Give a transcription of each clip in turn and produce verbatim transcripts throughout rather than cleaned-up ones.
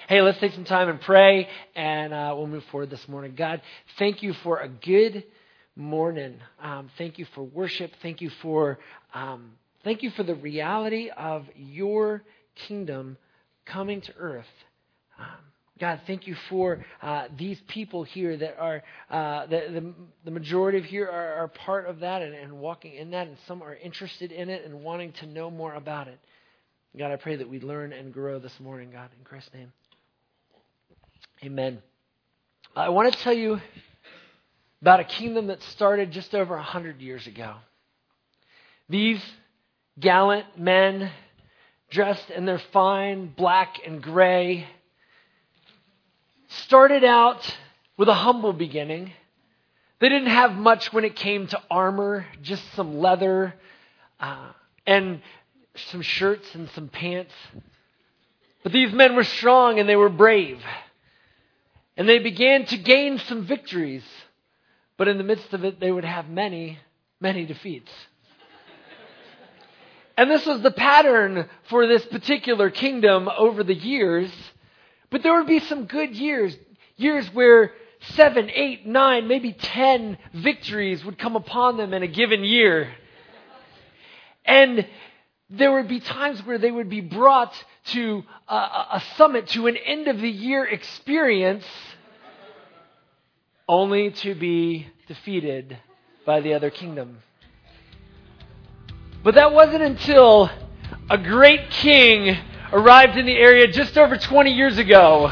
Hey, let's take some time and pray, and uh, we'll move forward this morning. God, thank you for a good morning. Um, thank you for worship. Thank you for um, thank you for the reality of your kingdom coming to earth. Um, God, thank you for uh, these people here that are, uh, the, the the majority of here are, are part of that and, and walking in that, and some are interested in it and wanting to know more about it. God, I pray that we learn and grow this morning, God, in Christ's name. Amen. I want to tell you about a kingdom that started just over one hundred years ago. These gallant men, dressed in their fine black and gray, started out with a humble beginning. They didn't have much when it came to armor, just some leather uh, and some shirts and some pants. But these men were strong and they were brave. And they began to gain some victories. But in the midst of it, they would have many, many defeats. And this was the pattern for this particular kingdom over the years. But there would be some good years, years where seven, eight, nine, maybe ten victories would come upon them in a given year. And there would be times where they would be brought to a, a summit, to an end of the year experience, only to be defeated by the other kingdom. But that wasn't until a great king arrived in the area just over twenty years ago.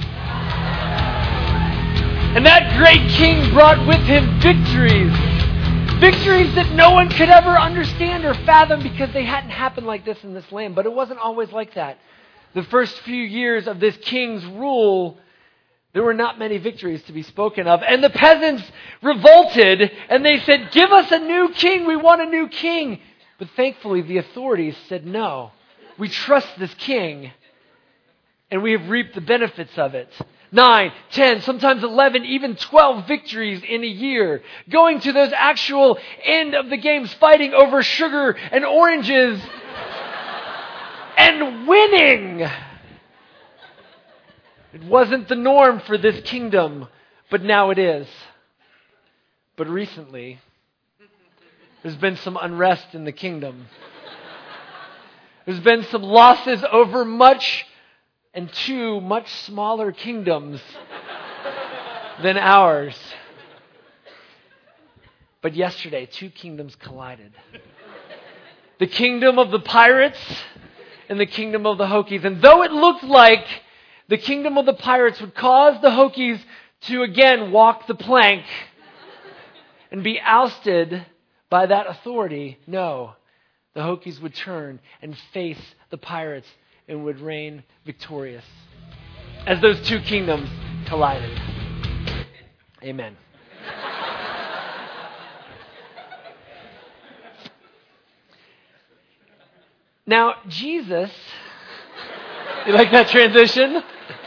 And that great king brought with him victories. Victories that no one could ever understand or fathom because they hadn't happened like this in this land. But it wasn't always like that. The first few years of this king's rule, there were not many victories to be spoken of. And the peasants revolted and they said, "Give us a new king. We want a new king." But thankfully, the authorities said, "No, we trust this king and we have reaped the benefits of it." Nine, ten, sometimes eleven, even twelve victories in a year. Going to those actual end of the games, fighting over sugar and oranges and winning. It wasn't the norm for this kingdom, but now it is. But recently, there's been some unrest in the kingdom. There's been some losses over much and two much smaller kingdoms than ours. But yesterday, two kingdoms collided. The kingdom of the pirates and the kingdom of the Hokies. And though it looked like the kingdom of the pirates would cause the Hokies to again walk the plank and be ousted by that authority, no. The Hokies would turn and face the pirates and would reign victorious as those two kingdoms collided. Amen. Now, Jesus, you like that transition?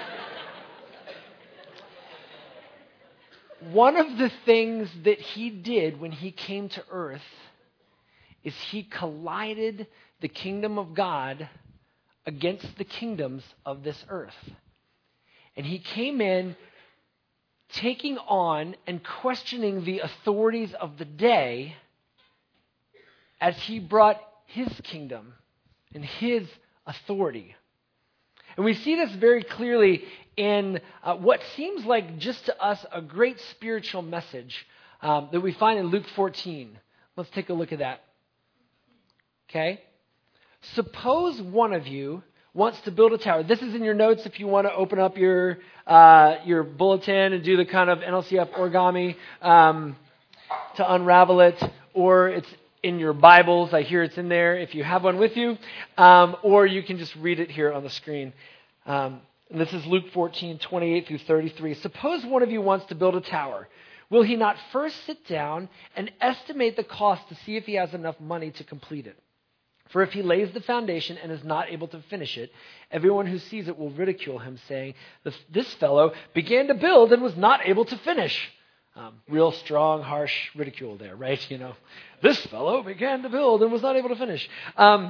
One of the things that he did when he came to earth is he collided the kingdom of God against the kingdoms of this earth. And he came in taking on and questioning the authorities of the day as he brought his kingdom and his authority. And we see this very clearly in uh, what seems like just to us a great spiritual message um, that we find in Luke fourteen. Let's take a look at that. Okay? Suppose one of you wants to build a tower. This is in your notes if you want to open up your uh, your bulletin and do the kind of N L C F origami um, to unravel it, or it's in your Bibles. I hear it's in there if you have one with you, um, or you can just read it here on the screen. Um, and this is Luke fourteen, twenty-eight through thirty-three. Suppose one of you wants to build a tower. Will he not first sit down and estimate the cost to see if he has enough money to complete it? For if he lays the foundation and is not able to finish it, everyone who sees it will ridicule him, saying, "This fellow began to build and was not able to finish." Um, real strong, harsh ridicule there, right? You know, this fellow began to build and was not able to finish. Um,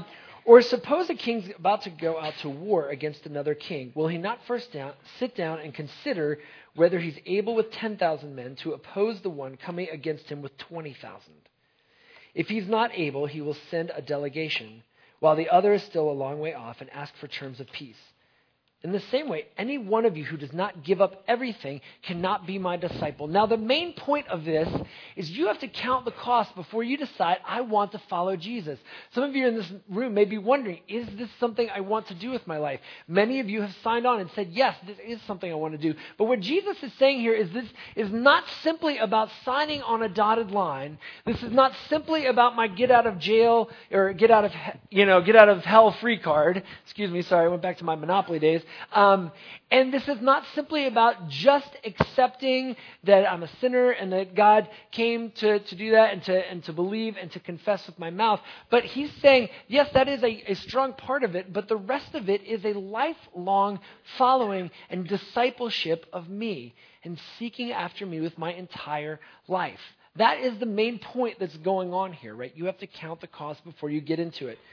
Or suppose a king's about to go out to war against another king. Will he not first down, sit down and consider whether he's able with ten thousand men to oppose the one coming against him with twenty thousand? If he's not able, he will send a delegation, while the other is still a long way off, and ask for terms of peace. In the same way, any one of you who does not give up everything cannot be my disciple. Now, the main point of this is you have to count the cost before you decide, I want to follow Jesus. Some of you in this room may be wondering, is this something I want to do with my life? Many of you have signed on and said, yes, this is something I want to do. But what Jesus is saying here is this is not simply about signing on a dotted line. This is not simply about my get out of jail or get out of, you know, get out of hell free card. Excuse me, sorry, I went back to my Monopoly days. Um, and this is not simply about just accepting that I'm a sinner and that God came to, to do that and to and to believe and to confess with my mouth. But he's saying, yes, that is a, a strong part of it, but the rest of it is a lifelong following and discipleship of me and seeking after me with my entire life. That is the main point that's going on here, right? You have to count the cost before you get into it.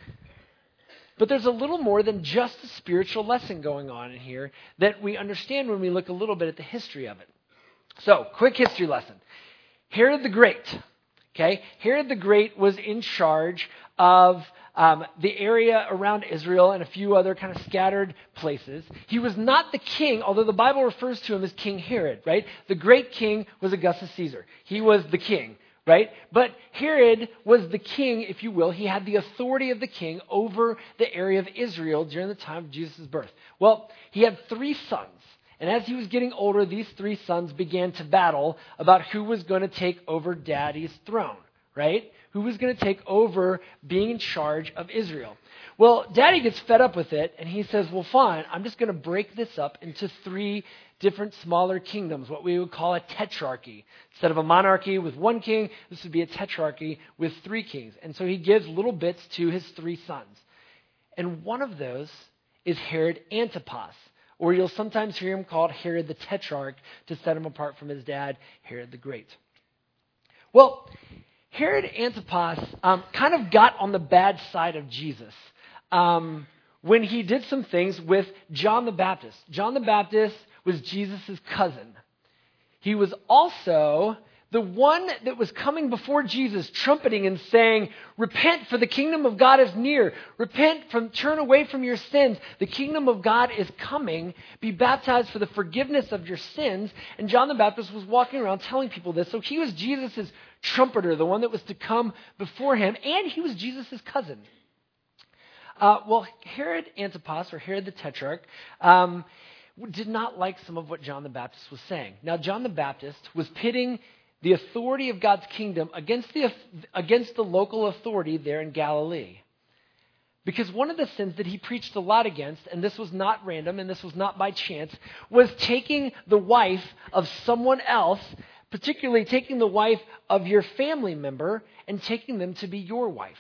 But there's a little more than just a spiritual lesson going on in here that we understand when we look a little bit at the history of it. So, quick history lesson. Herod the Great, okay? Herod the Great was in charge of um, the area around Israel and a few other kind of scattered places. He was not the king, although the Bible refers to him as King Herod, right? The great king was Augustus Caesar. He was the king. Right? But Herod was the king, if you will. He had the authority of the king over the area of Israel during the time of Jesus' birth. Well, he had three sons. And as he was getting older, these three sons began to battle about who was going to take over daddy's throne. Right? Who was going to take over being in charge of Israel. Well, daddy gets fed up with it, and he says, well, fine, I'm just going to break this up into three different smaller kingdoms, what we would call a tetrarchy. Instead of a monarchy with one king, this would be a tetrarchy with three kings. And so he gives little bits to his three sons. And one of those is Herod Antipas, or you'll sometimes hear him called Herod the Tetrarch to set him apart from his dad, Herod the Great. Well, Herod Antipas um, kind of got on the bad side of Jesus um, when he did some things with John the Baptist. John the Baptist was Jesus' cousin. He was also the one that was coming before Jesus, trumpeting and saying, repent, for the kingdom of God is near. Repent, from turn away from your sins. The kingdom of God is coming. Be baptized for the forgiveness of your sins. And John the Baptist was walking around telling people this. So he was Jesus' trumpeter, the one that was to come before him, and he was Jesus' cousin. Uh, well, Herod Antipas, or Herod the Tetrarch, um, did not like some of what John the Baptist was saying. Now, John the Baptist was pitting the authority of God's kingdom against the against the local authority there in Galilee. Because one of the sins that he preached a lot against, and this was not random and this was not by chance, was taking the wife of someone else, particularly taking the wife of your family member and taking them to be your wife.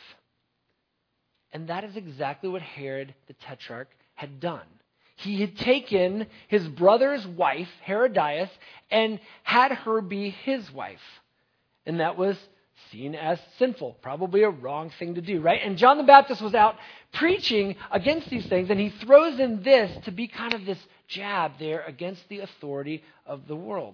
And that is exactly what Herod the Tetrarch had done. He had taken his brother's wife, Herodias, and had her be his wife. And that was seen as sinful, probably a wrong thing to do, right? And John the Baptist was out preaching against these things, and he throws in this to be kind of this jab there against the authority of the world.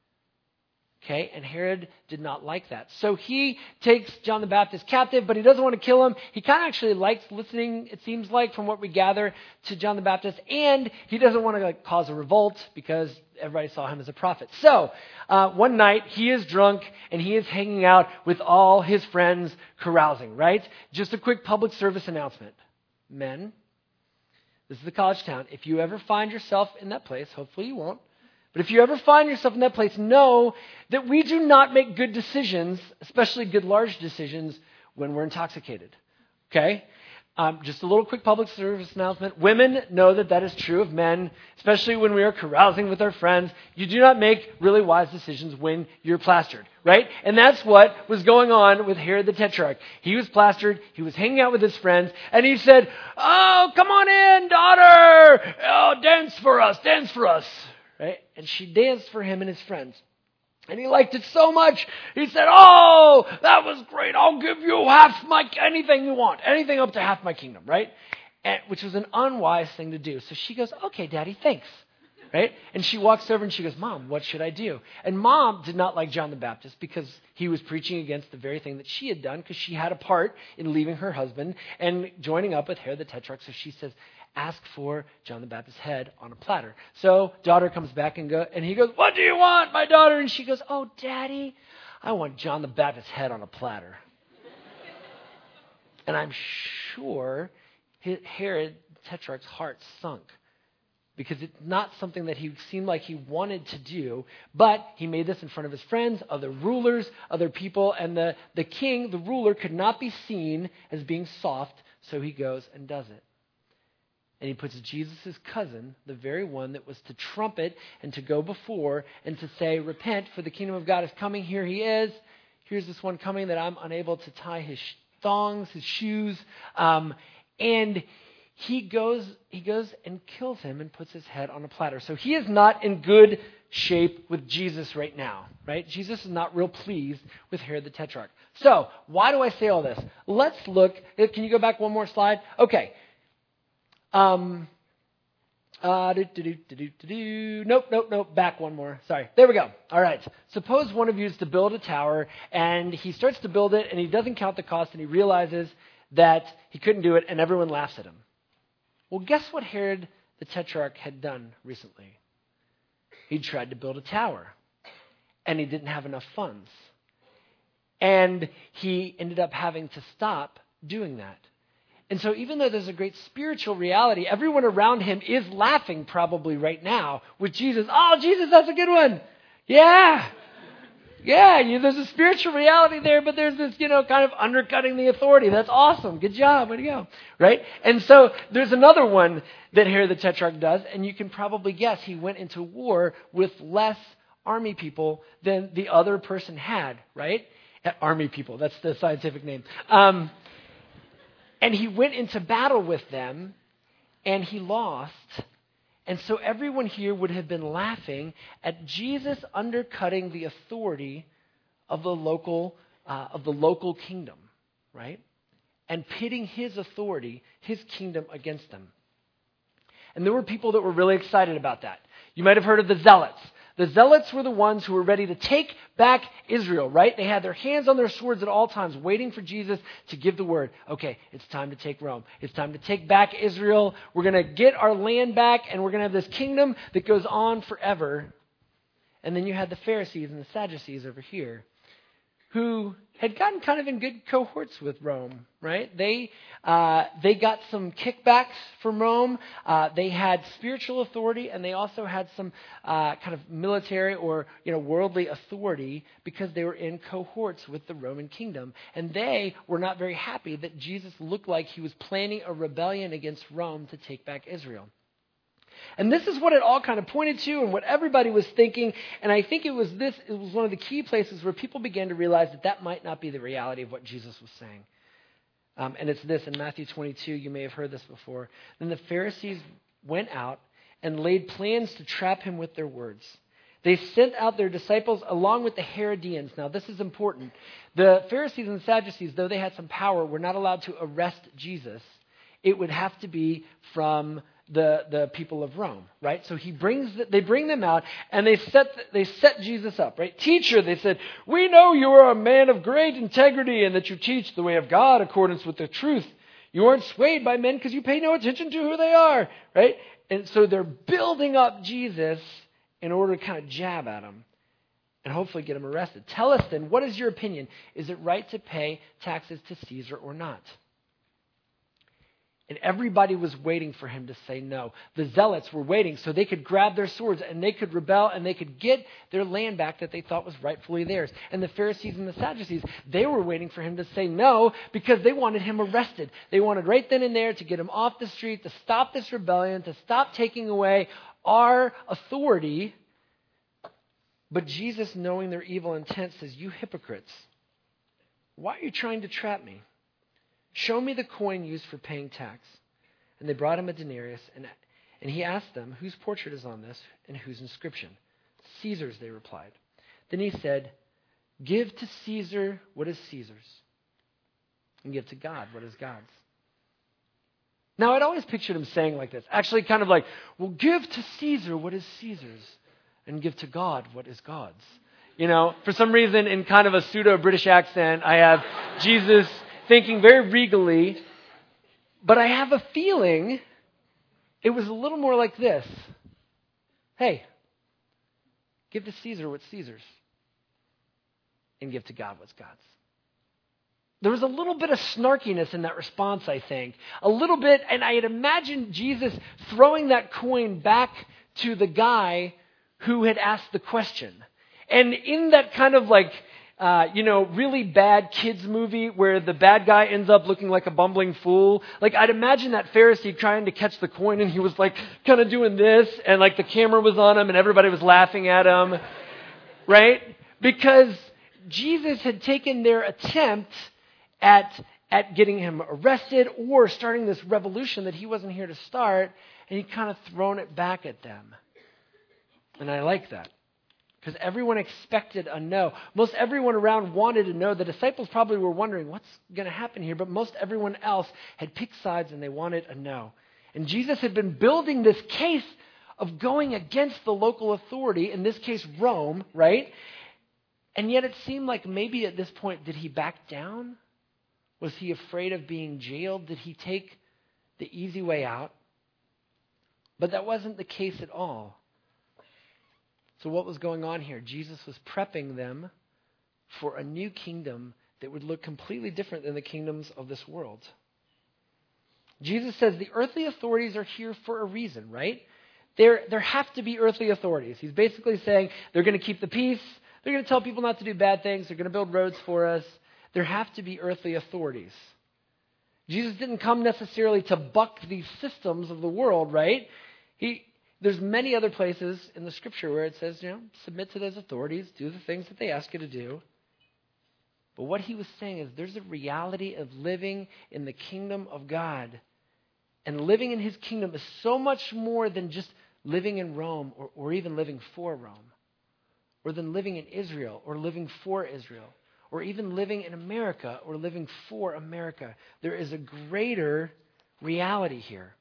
Okay, and Herod did not like that. So he takes John the Baptist captive, but he doesn't want to kill him. He kind of actually likes listening, it seems like, from what we gather, to John the Baptist. And he doesn't want to like, cause a revolt because everybody saw him as a prophet. So uh, one night he is drunk and he is hanging out with all his friends carousing, right? Just a quick public service announcement. Men, this is the college town. If you ever find yourself in that place, hopefully you won't, but if you ever find yourself in that place, know that we do not make good decisions, especially good large decisions, when we're intoxicated. Okay? Um, just a little quick public service announcement. Women know that that is true of men, especially when we are carousing with our friends. You do not make really wise decisions when you're plastered, right? And that's what was going on with Herod the Tetrarch. He was plastered. He was hanging out with his friends. And he said, oh, come on in, daughter. Oh, dance for us, dance for us. Right? And she danced for him and his friends. And he liked it so much, he said, oh, that was great. I'll give you half my, anything you want, anything up to half my kingdom, right? And, which was an unwise thing to do. So she goes, okay, Daddy, thanks. Right? And she walks over and she goes, Mom, what should I do? And Mom did not like John the Baptist because he was preaching against the very thing that she had done, because she had a part in leaving her husband and joining up with Herod the Tetrarch. So she says, ask for John the Baptist's head on a platter. So daughter comes back and go, and he goes, what do you want, my daughter? And she goes, oh, Daddy, I want John the Baptist's head on a platter. And I'm sure Herod the Tetrarch's heart sunk, because it's not something that he seemed like he wanted to do, but he made this in front of his friends, other rulers, other people, and the, the king, the ruler, could not be seen as being soft, so he goes and does it. And he puts Jesus' cousin, the very one that was to trumpet and to go before and to say, repent, for the kingdom of God is coming. Here he is. Here's this one coming that I'm unable to tie his thongs, his shoes. Um, and he goes, he goes and kills him and puts his head on a platter. So he is not in good shape with Jesus right now, right? Jesus is not real pleased with Herod the Tetrarch. So why do I say all this? Let's look. Can you go back one more slide? Okay. Um, uh, do, do, do, do, do, do. Nope, nope, nope. Back one more. Sorry. There we go. All right. Suppose one of you is to build a tower, and he starts to build it, and he doesn't count the cost, and he realizes that he couldn't do it, and everyone laughs at him. Well, guess what Herod the Tetrarch had done recently? He tried to build a tower, and he didn't have enough funds. And he ended up having to stop doing that. And so even though there's a great spiritual reality, everyone around him is laughing probably right now with Jesus. Oh, Jesus, that's a good one. Yeah. Yeah, you, there's a spiritual reality there, but there's this, you know, kind of undercutting the authority. That's awesome. Good job. Way to go. Right? And so there's another one that Herod the Tetrarch does, and you can probably guess he went into war with less army people than the other person had, right? Army people. That's the scientific name. Um, and he went into battle with them, and he lost. And so everyone here would have been laughing at Jesus undercutting the authority of the local uh, of the local kingdom, right? And pitting his authority, his kingdom, against them. And there were people that were really excited about that. You might have heard of the Zealots. The Zealots were the ones who were ready to take back Israel, right? They had their hands on their swords at all times, waiting for Jesus to give the word. Okay, it's time to take Rome. It's time to take back Israel. We're going to get our land back, and we're going to have this kingdom that goes on forever. And then you had the Pharisees and the Sadducees over here, who had gotten kind of in good cohorts with Rome, right? They uh, they got some kickbacks from Rome. Uh, they had spiritual authority, and they also had some uh, kind of military or you know worldly authority because they were in cohorts with the Roman kingdom. And they were not very happy that Jesus looked like he was planning a rebellion against Rome to take back Israel. And this is what it all kind of pointed to and what everybody was thinking. And I think it was this, it was one of the key places where people began to realize that that might not be the reality of what Jesus was saying. Um, and it's this, in Matthew twenty-two, you may have heard this before. Then the Pharisees went out and laid plans to trap him with their words. They sent out their disciples along with the Herodians. Now, this is important. The Pharisees and the Sadducees, though they had some power, were not allowed to arrest Jesus. It would have to be from the, the people of Rome, right? So he brings the, they bring them out, and they set they set Jesus up, right? Teacher, they said, we know you are a man of great integrity and that you teach the way of God in accordance with the truth. You aren't swayed by men because you pay no attention to who they are, right? And so they're building up Jesus in order to kind of jab at him and hopefully get him arrested. Tell us then, what is your opinion? Is it right to pay taxes to Caesar or not? And everybody was waiting for him to say no. The Zealots were waiting so they could grab their swords and they could rebel and they could get their land back that they thought was rightfully theirs. And the Pharisees and the Sadducees, they were waiting for him to say no because they wanted him arrested. They wanted right then and there to get him off the street, to stop this rebellion, to stop taking away our authority. But Jesus, knowing their evil intent, says, you hypocrites, why are you trying to trap me? Show me the coin used for paying tax. And they brought him a denarius, and, and he asked them, whose portrait is on this and whose inscription? Caesar's, they replied. Then he said, give to Caesar what is Caesar's, and give to God what is God's. Now, I'd always pictured him saying like this, actually kind of like, well, give to Caesar what is Caesar's, and give to God what is God's. You know, for some reason, in kind of a pseudo-British accent, I have Jesus thinking very regally, but I have a feeling it was a little more like this. Hey, give to Caesar what's Caesar's, and give to God what's God's. There was a little bit of snarkiness in that response, I think. A little bit, and I had imagined Jesus throwing that coin back to the guy who had asked the question. And in that kind of like, uh, you know, really bad kids movie where the bad guy ends up looking like a bumbling fool, like I'd imagine that Pharisee trying to catch the coin and he was like kind of doing this and like the camera was on him and everybody was laughing at him, right? Because Jesus had taken their attempt at at getting him arrested or starting this revolution that he wasn't here to start, and he kind of thrown it back at them. And I like that, because everyone expected a no. Most everyone around wanted to know. The disciples probably were wondering what's going to happen here, but most everyone else had picked sides and they wanted a no. And Jesus had been building this case of going against the local authority, in this case Rome, right? And yet it seemed like maybe at this point, did he back down? Was he afraid of being jailed? Did he take the easy way out? But that wasn't the case at all. So what was going on here? Jesus was prepping them for a new kingdom that would look completely different than the kingdoms of this world. Jesus says the earthly authorities are here for a reason, right? There, there have to be earthly authorities. He's basically saying they're going to keep the peace. They're going to tell people not to do bad things. They're going to build roads for us. There have to be earthly authorities. Jesus didn't come necessarily to buck these systems of the world, right? He, there's many other places in the scripture where it says, you know, submit to those authorities, do the things that they ask you to do. But what he was saying is there's a reality of living in the kingdom of God. And living in his kingdom is so much more than just living in Rome or, or even living for Rome, or than living in Israel or living for Israel, or even living in America or living for America. There is a greater reality here.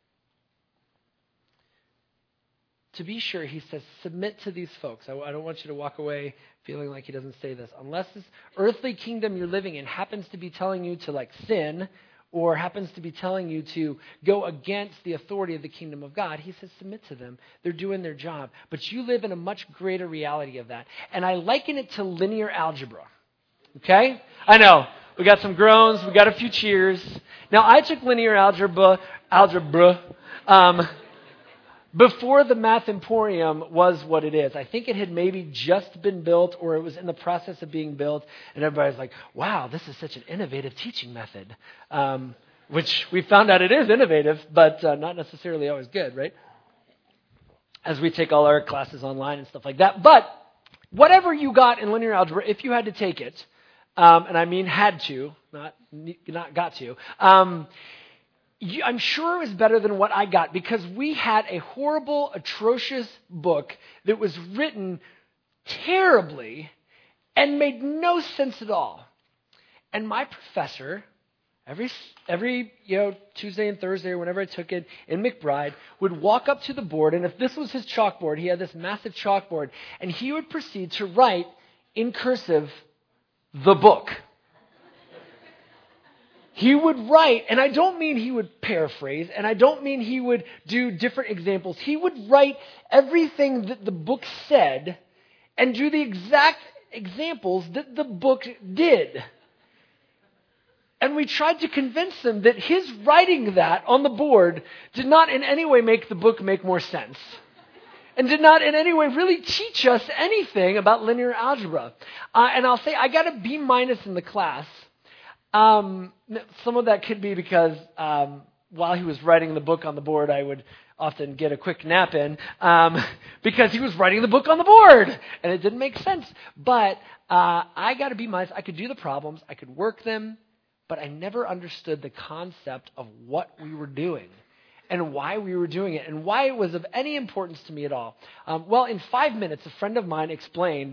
To be sure, he says, submit to these folks. I, I don't want you to walk away feeling like he doesn't say this. Unless this earthly kingdom you're living in happens to be telling you to like sin, or happens to be telling you to go against the authority of the kingdom of God, he says, submit to them. They're doing their job. But you live in a much greater reality of that. And I liken it to linear algebra. Okay? I know. We got some groans. We got a few cheers. Now, I took linear algebra, algebra um, before the Math Emporium was what it is. I think it had maybe just been built, or it was in the process of being built, and everybody's like, wow, this is such an innovative teaching method, um, which we found out it is innovative, but uh, not necessarily always good, right? As we take all our classes online and stuff like that. But whatever you got in linear algebra, if you had to take it, um, and I mean had to, not, not got to, um, I'm sure it was better than what I got, because we had a horrible, atrocious book that was written terribly and made no sense at all. And my professor, every every you know Tuesday and Thursday or whenever I took it in McBride, would walk up to the board, and if this was his chalkboard, he had this massive chalkboard, and he would proceed to write in cursive the book. He would write, and I don't mean he would paraphrase, and I don't mean he would do different examples. He would write everything that the book said and do the exact examples that the book did. And we tried to convince him that his writing that on the board did not in any way make the book make more sense, and did not in any way really teach us anything about linear algebra. Uh, and I'll say I got a B minus in the class. Um, some of that could be because um, while he was writing the book on the board, I would often get a quick nap in um, because he was writing the book on the board, and it didn't make sense. But uh, I got a B minus. I could do the problems. I could work them, but I never understood the concept of what we were doing and why we were doing it and why it was of any importance to me at all. Um, well, in five minutes, a friend of mine explained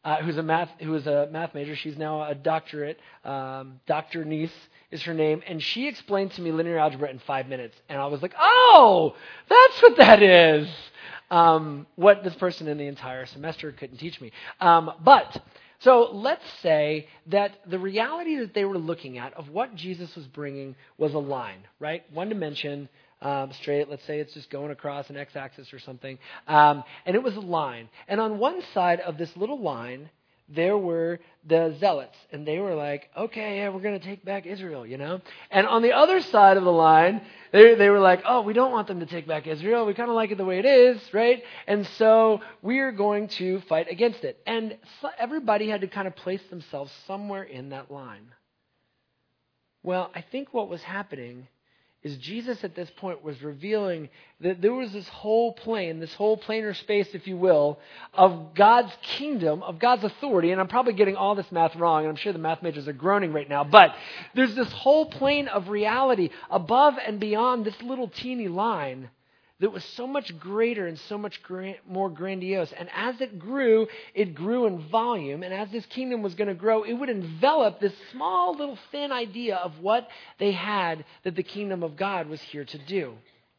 uh, who's a math who was a math major. She's now a doctorate. Um, Doctor Niece is her name, and she explained to me linear algebra in five minutes, and I was like, "Oh, that's what that is." Um, what this person in the entire semester couldn't teach me. Um, but so let's say that the reality that they were looking at of what Jesus was bringing was a line, right? One dimension. Um, straight, let's say it's just going across an x-axis or something. Um, and it was a line. And on one side of this little line, there were the zealots. And they were like, okay, yeah, we're going to take back Israel, you know? And on the other side of the line, they, they were like, oh, we don't want them to take back Israel. We kind of like it the way it is, right? And so we're going to fight against it. And so everybody had to kind of place themselves somewhere in that line. Well, I think what was happening is Jesus at this point was revealing that there was this whole plane, this whole planar space, if you will, of God's kingdom, of God's authority. And I'm probably getting all this math wrong, and I'm sure the math majors are groaning right now. But there's this whole plane of reality above and beyond this little teeny line that was so much greater and so much gra- more grandiose. And as it grew, it grew in volume. And as this kingdom was going to grow, it would envelop this small little thin idea of what they had that the kingdom of God was here to do.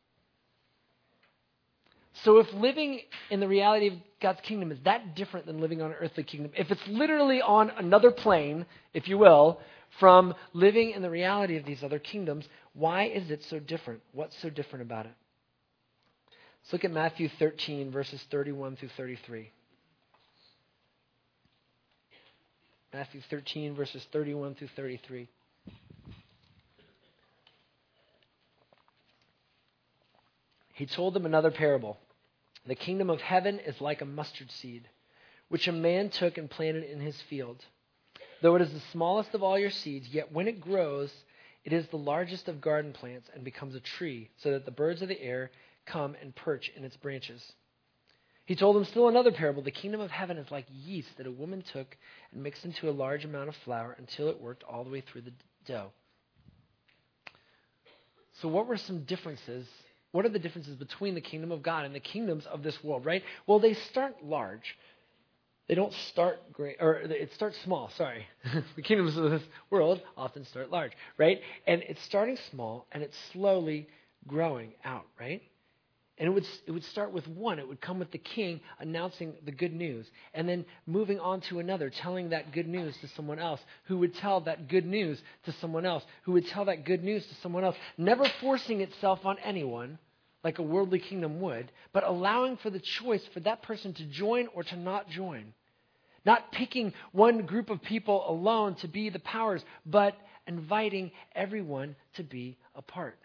So if living in the reality of God's kingdom is that different than living on an earthly kingdom, if it's literally on another plane, if you will, from living in the reality of these other kingdoms, why is it so different? What's so different about it? Let's look at Matthew thirteen, verses thirty-one through thirty-three. Matthew thirteen, verses thirty-one through thirty-three. He told them another parable. The kingdom of heaven is like a mustard seed, which a man took and planted in his field. Though it is the smallest of all your seeds, yet when it grows, it is the largest of garden plants and becomes a tree, so that the birds of the air come and perch in its branches. He told them still another parable. The kingdom of heaven is like yeast that a woman took and mixed into a large amount of flour until it worked all the way through the dough. So what were some differences? What are the differences between the kingdom of God and the kingdoms of this world, right? Well, they start large. They don't start great, or it starts small, sorry. The kingdoms of this world often start large, right? And it's starting small and it's slowly growing out, right? And it would it would start with one. It would come with the king announcing the good news, and then moving on to another, telling that good news to someone else, who would tell that good news to someone else, who would tell that good news to someone else, never forcing itself on anyone like a worldly kingdom would, but allowing for the choice for that person to join or to not join. Not picking one group of people alone to be the powers, but inviting everyone to be a part.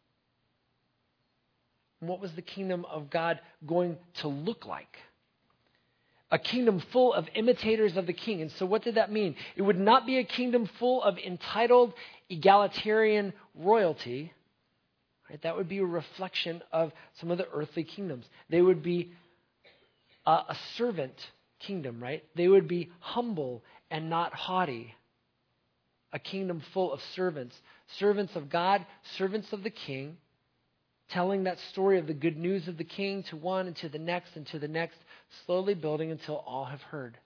And what was the kingdom of God going to look like? A kingdom full of imitators of the king. And so what did that mean? It would not be a kingdom full of entitled, egalitarian royalty. Right? That would be a reflection of some of the earthly kingdoms. They would be a, a servant kingdom, right? They would be humble and not haughty. A kingdom full of servants. Servants of God, servants of the king, telling that story of the good news of the king to one and to the next and to the next, slowly building until all have heard.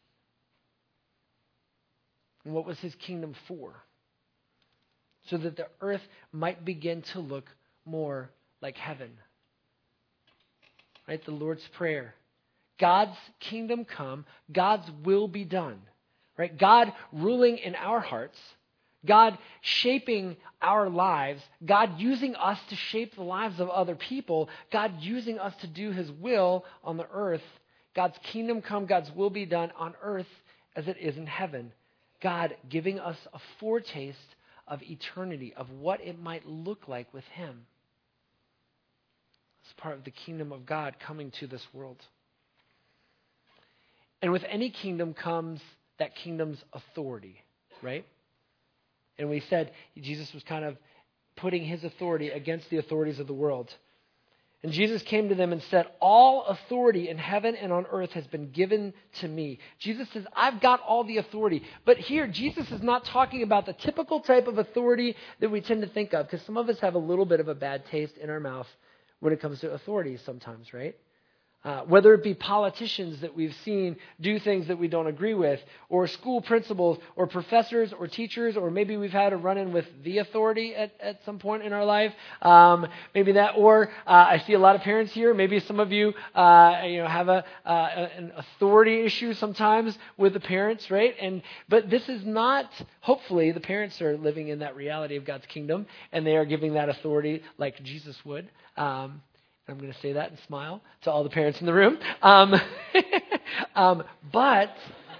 And what was his kingdom for? So that the earth might begin to look more like heaven. Right? The Lord's Prayer. God's kingdom come, God's will be done. Right? God ruling in our hearts, God shaping our lives, God using us to shape the lives of other people, God using us to do his will on the earth. God's kingdom come, God's will be done on earth as it is in heaven. God giving us a foretaste of eternity, of what it might look like with him. It's part of the kingdom of God coming to this world. And with any kingdom comes that kingdom's authority, right? And we said Jesus was kind of putting his authority against the authorities of the world. And Jesus came to them and said, all authority in heaven and on earth has been given to me. Jesus says, I've got all the authority. But here, Jesus is not talking about the typical type of authority that we tend to think of, because some of us have a little bit of a bad taste in our mouth when it comes to authority sometimes, right? Uh, whether it be politicians that we've seen do things that we don't agree with, or school principals, or professors, or teachers, or maybe we've had a run-in with the authority at, at some point in our life. Um, maybe that, or uh, I see a lot of parents here. Maybe some of you, uh, you know, have a uh, an authority issue sometimes with the parents, right? And but this is not. Hopefully, the parents are living in that reality of God's kingdom, and they are giving that authority like Jesus would. Um, I'm going to say that and smile to all the parents in the room. Um, um, but,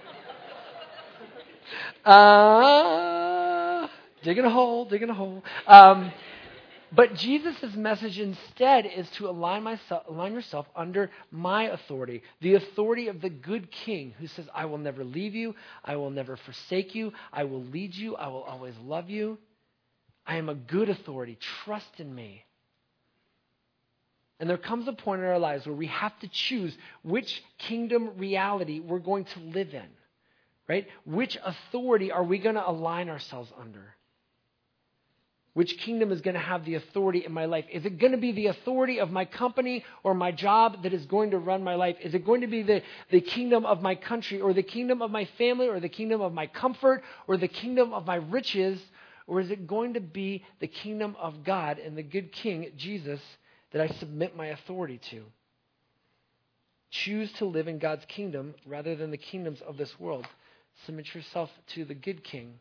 uh, digging a hole, digging a hole. Um, but Jesus' message instead is to align myself, align yourself under my authority, the authority of the good King who says, I will never leave you, I will never forsake you, I will lead you, I will always love you. I am a good authority. Trust in me. And there comes a point in our lives where we have to choose which kingdom reality we're going to live in, right? Which authority are we going to align ourselves under? Which kingdom is going to have the authority in my life? Is it going to be the authority of my company or my job that is going to run my life? Is it going to be the, the kingdom of my country or the kingdom of my family or the kingdom of my comfort or the kingdom of my riches? Or is it going to be the kingdom of God and the good King, Jesus, that I submit my authority to? Choose to live in God's kingdom rather than the kingdoms of this world. Submit yourself to the good King.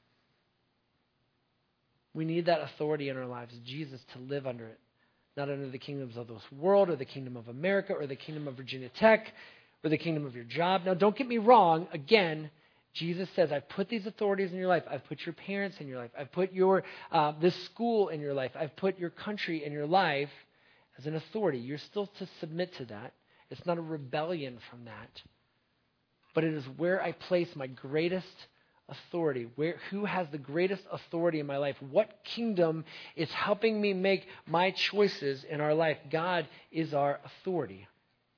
We need that authority in our lives, Jesus, to live under it. Not under the kingdoms of this world or the kingdom of America or the kingdom of Virginia Tech or the kingdom of your job. Now, don't get me wrong. Again, Jesus says, I've put these authorities in your life. I've put your parents in your life. I've put your uh, this school in your life. I've put your country in your life as an authority. You're still to submit to that. It's not a rebellion from that. But it is where I place my greatest authority. Where, who has the greatest authority in my life? What kingdom is helping me make my choices in our life? God is our authority.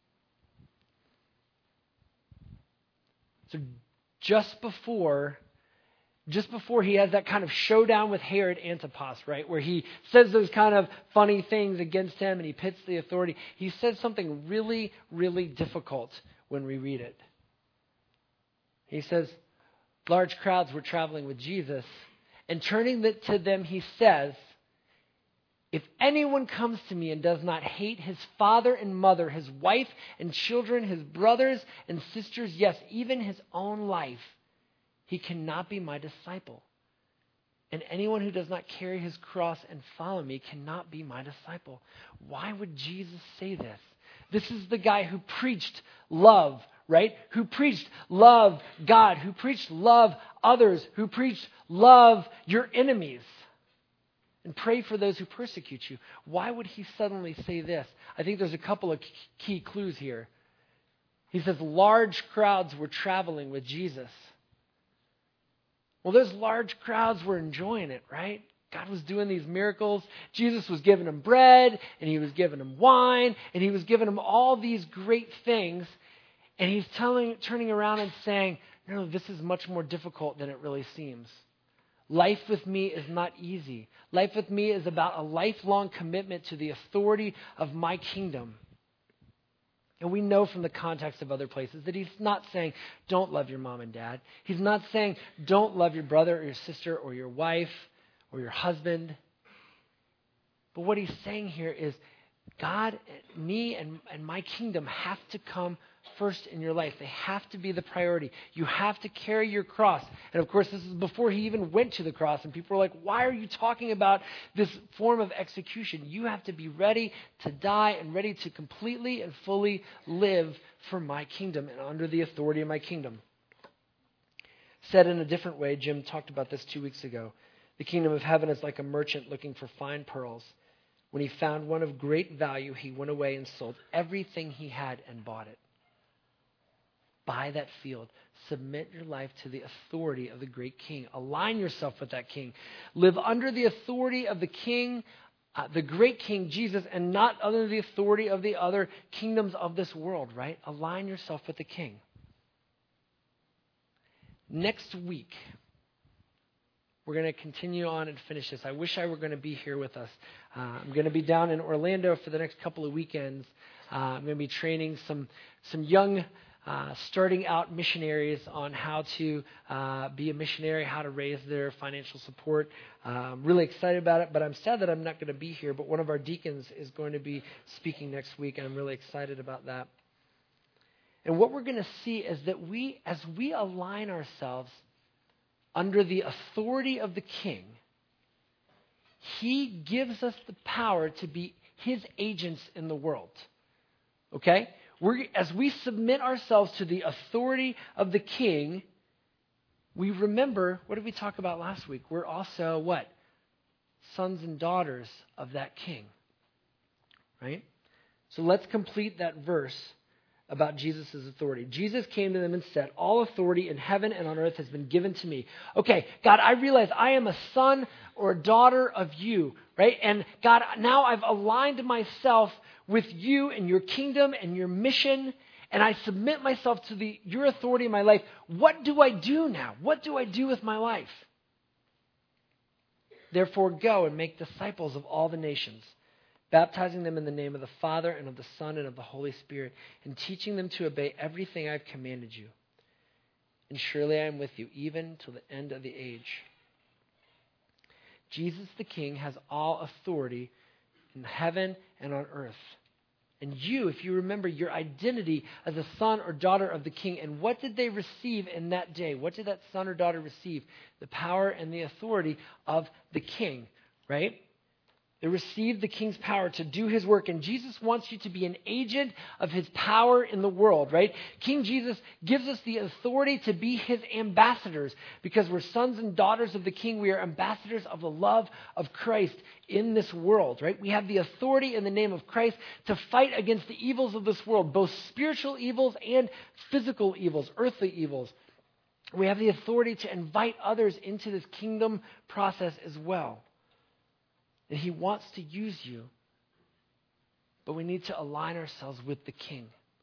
So just before Just before he has that kind of showdown with Herod Antipas, right, where he says those kind of funny things against him and he pits the authority, he says something really, really difficult when we read it. He says, large crowds were traveling with Jesus, and turning to them, he says, if anyone comes to me and does not hate his father and mother, his wife and children, his brothers and sisters, yes, even his own life, he cannot be my disciple. And anyone who does not carry his cross and follow me cannot be my disciple. Why would Jesus say this? This is the guy who preached love, right? Who preached love God, who preached love others, who preached love your enemies, and pray for those who persecute you. Why would he suddenly say this? I think there's a couple of key clues here. He says large crowds were traveling with Jesus. Well, those large crowds were enjoying it, right? God was doing these miracles. Jesus was giving them bread, and he was giving them wine, and he was giving them all these great things. And he's telling, turning around and saying, no, this is much more difficult than it really seems. Life with me is not easy. Life with me is about a lifelong commitment to the authority of my kingdom. And we know from the context of other places that he's not saying, don't love your mom and dad. He's not saying, don't love your brother or your sister or your wife or your husband. But what he's saying here is, God, me, and, and my kingdom have to come first in your life. They have to be the priority. You have to carry your cross. And of course, this is before he even went to the cross. And people are like, why are you talking about this form of execution? You have to be ready to die and ready to completely and fully live for my kingdom and under the authority of my kingdom. Said in a different way, Jim talked about this two weeks ago. The kingdom of heaven is like a merchant looking for fine pearls. When he found one of great value, he went away and sold everything he had and bought it. Buy that field. Submit your life to the authority of the great king. Align yourself with that king. Live under the authority of the king, uh, the great king, Jesus, and not under the authority of the other kingdoms of this world, right? Align yourself with the king. Next week, we're going to continue on and finish this. I wish I were going to be here with us. Uh, I'm going to be down in Orlando for the next couple of weekends. Uh, I'm going to be training some some young uh, starting out missionaries on how to uh, be a missionary, how to raise their financial support. Uh, I'm really excited about it, but I'm sad that I'm not going to be here. But one of our deacons is going to be speaking next week, and I'm really excited about that. And what we're going to see is that we, as we align ourselves under the authority of the King, He gives us the power to be His agents in the world. Okay? We're, as we submit ourselves to the authority of the King, we remember, what did we talk about last week? We're also what? Sons and daughters of that King. Right? So let's complete that verse about Jesus' authority. Jesus came to them and said, all authority in heaven and on earth has been given to me. Okay, God, I realize I am a son or a daughter of you, right? And God, now I've aligned myself with you and your kingdom and your mission, and I submit myself to the your authority in my life. What do I do now? What do I do with my life? Therefore, go and make disciples of all the nations, baptizing them in the name of the Father and of the Son and of the Holy Spirit, and teaching them to obey everything I've commanded you. And surely I am with you, even till the end of the age. Jesus the King has all authority in heaven and on earth. And you, if you remember your identity as a son or daughter of the King, and what did they receive in that day? What did that son or daughter receive? The power and the authority of the King, right? They received the King's power to do His work, and Jesus wants you to be an agent of His power in the world, right? King Jesus gives us the authority to be His ambassadors because we're sons and daughters of the King. We are ambassadors of the love of Christ in this world, right? We have the authority in the name of Christ to fight against the evils of this world, both spiritual evils and physical evils, earthly evils. We have the authority to invite others into this kingdom process as well. And He wants to use you, but we need to align ourselves with the King.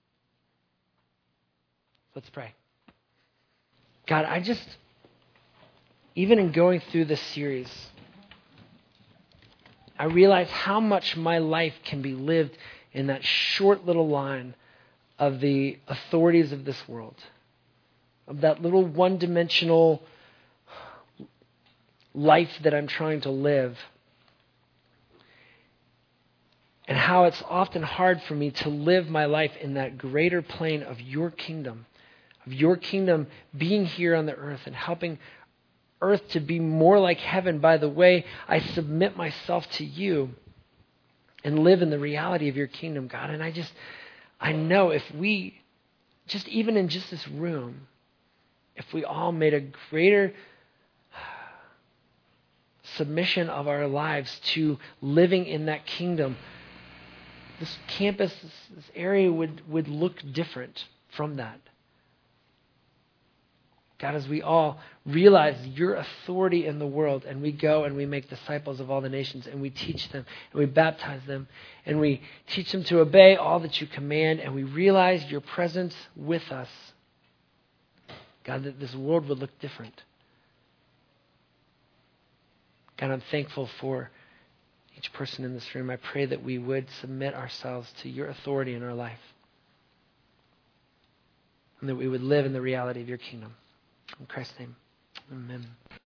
Let's pray. God, I just, even in going through this series, I realize how much my life can be lived in that short little line of the authorities of this world, of that little one-dimensional life that I'm trying to live. And how it's often hard for me to live my life in that greater plane of your kingdom, of your kingdom being here on the earth and helping earth to be more like heaven by the way I submit myself to you and live in the reality of your kingdom, God. And I just, I know if we, just even in just this room, if we all made a greater submission of our lives to living in that kingdom, this campus, this, this area would, would look different from that. God, as we all realize your authority in the world, and we go and we make disciples of all the nations, and we teach them, and we baptize them, and we teach them to obey all that you command, and we realize your presence with us, God, that this world would look different. God, I'm thankful for each person in this room. I pray that we would submit ourselves to your authority in our life, and that we would live in the reality of your kingdom. In Christ's name, amen.